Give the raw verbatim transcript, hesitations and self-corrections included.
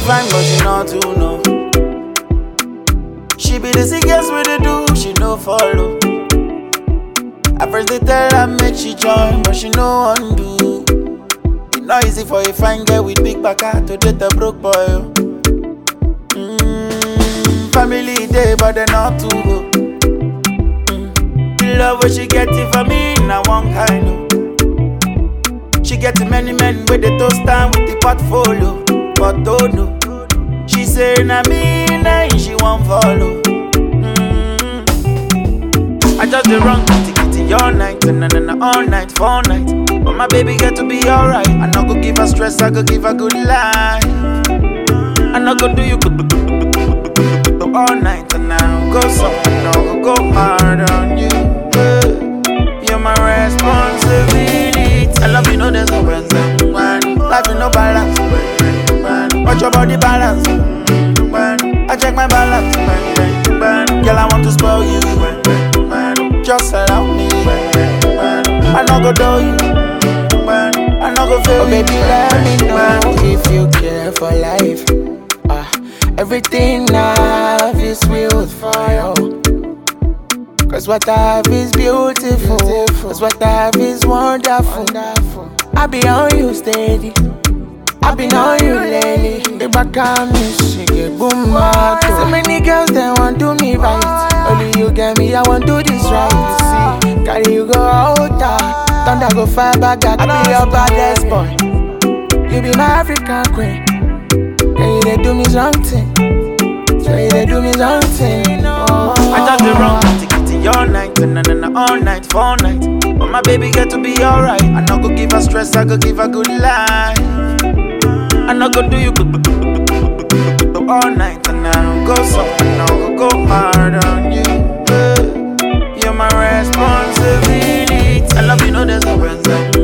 fine, but she not too know. She be the sickest with the do, she no follow. At first they tell her make she join, but she no undo. It's not easy for a fine girl with big back to date a broke boy. Oh. Mm, family day, but they not too go. Mm, the love what she get it for me, now one kind of. She get many men with the toast time with the portfolio, but oh no. She say na me, na she won't follow. Mm. I just the wrong kitty kitty all night, and na na all night, all night. But my baby got to be alright. I not go give her stress, I go give her good life. I not go do you good all night, and I don't go soft, I don't go go hard on you. You're my responsibility. I love you, no there's no present. Life is no balance. Watch your body balance. I check my balance. Girl, I want to spoil you. Just allow me. I no go do you. I no go fail. Oh baby, let me know if you care for life. uh, Everything I have is real for you. Cause what I have is beautiful. Cause what I have is wonderful. I be on you steady. I been on you lately. The back on me, she get boom mad. So many girls they want do me right. Only you get me, I want do this right. See, carry you go out there. Thunder go fire back, I be your baddest boy. You be my African queen. Yeah, you they do me something. Yeah, you they do me something. Oh. I just the wrong kitty kitty all night, and na all night, for night. But my baby got to be alright. I not go give her stress, I go give her good life. I not go do you good all night, and I don't go soft, I don't go go hard on you. You're my responsibility. I love you, no there's no present.